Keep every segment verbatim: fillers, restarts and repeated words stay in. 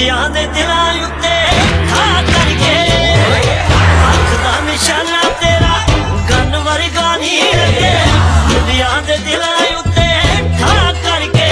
ਮੁੰਡਿਆਂ ਦੇ ਦਿਲਾਂ ਉੱਤੇ ਖਾ ਕਰਕੇ ਅੱਖ ਦਾ ਨਿਸ਼ਾਨਾ ਤੇਰਾ ਗਨ ਵਰਗਾ ਨਹੀਂ ਲੱਗੇ ਮੁੰਡਿਆਂ ਦੇ ਦਿਲਾਂ ਉੱਤੇ ਖਾ ਕਰਕੇ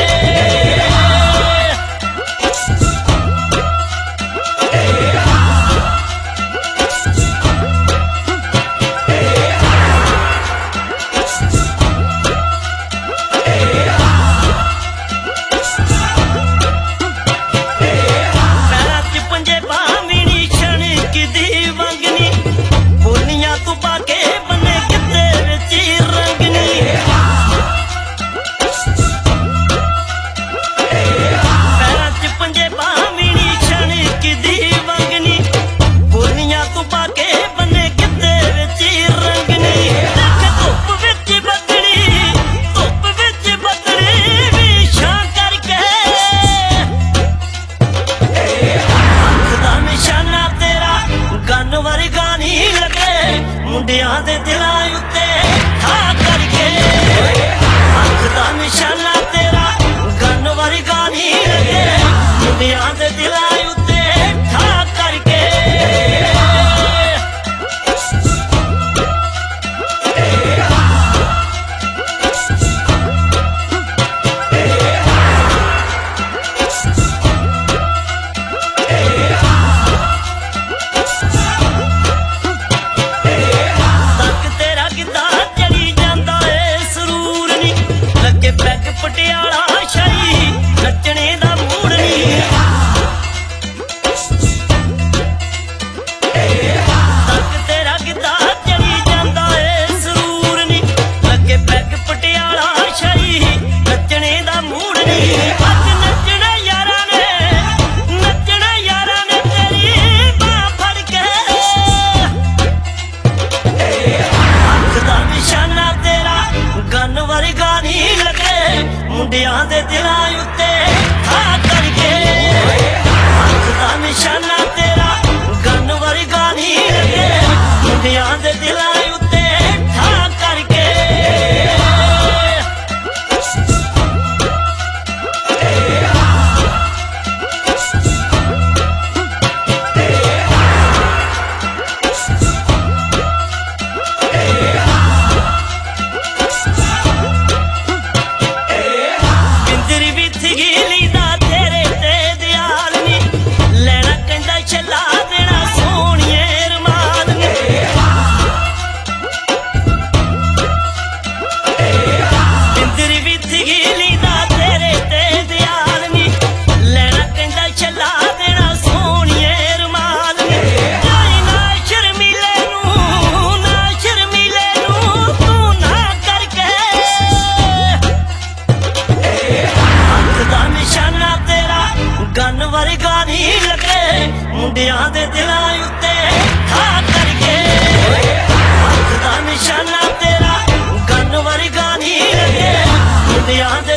ਮੁੰਡਿਆਂ ਦੇ ਦਿਲਾਂ ਉੱਤੇ ਖਾ ਕਰਕੇ ਅੱਖ ਦਾ ਨਿਸ਼ਾਨਾ ਤੇਰਾ ਗਨ ਵਰਗਾ ਨਹੀਂ ਲੱਗੇ ਮੁੰਡਿਆਂ ਦੇ ਦਿਲਾਂ ਉੱਤੇ ਖਾ ਕਰਕੇ ਪਟਿਆਲਾ ਸ਼ਾਹੀ ਨੱਚਣੇ ਦਾ ਮੂਡ ਨੀ ਤੱਕ ਤੇਰਾ ਗਿੱਧਾ ਚੜੀ ਜਾਂਦਾ ਏ ਸਰੂਰ ਨੀ ਲੱਗੇ ਪੈਗ ਪਟਿਆਲਾ ਸ਼ਾਹੀ ਨੱਚਣੇ ਦਾ ਮੂਡ ਨੀ ਅੱਜ ਨੱਚਣਾ ਯਾਰਾਂ ਨੇ ਨੱਚਣਾ ਯਾਰਾਂ ਨੇ ਤੇਰੀ ਬਾਂਹ ਫੜ ਕੇ ਅੱਖ ਦਾ ਨਿਸ਼ਾਨਾ ਤੇਰਾ ਗਨ ਵਰਗਾ ਨਹੀਂ ਲੱਗੇ ਮੁੰਡਿਆਂ ਦੇ ਦਿਲਾਂ ਉੱਤੇ ਖਾ ਕਰਕੇ ਅੱਖ ਦਾ ਨਿਸ਼ਾਨਾ ਤੇਰਾ ਗਨ ਵਰਗਾ ਨਹੀਂ ਲੱਗੇ ਮੁੰਡਿਆਂ ਦੇ ਦਿਲਾਂ ਉੱਤੇ ਖਾ ਕਰਕੇ ਗਨ ਵਰਗਾ ਨਹੀਂ ਲੱਗੇ ਮੁੰਡਿਆਂ ਦੇ ਦਿਲਾਂ ਉੱਤੇ ਖਾ ਕਰਕੇ ਅੱਖ ਦਾ ਨਿਸ਼ਾਨਾ ਤੇਰਾ ਗਨ ਵਰਗਾ ਨਹੀਂ ਲੱਗੇ ਮੁੰਡਿਆਂ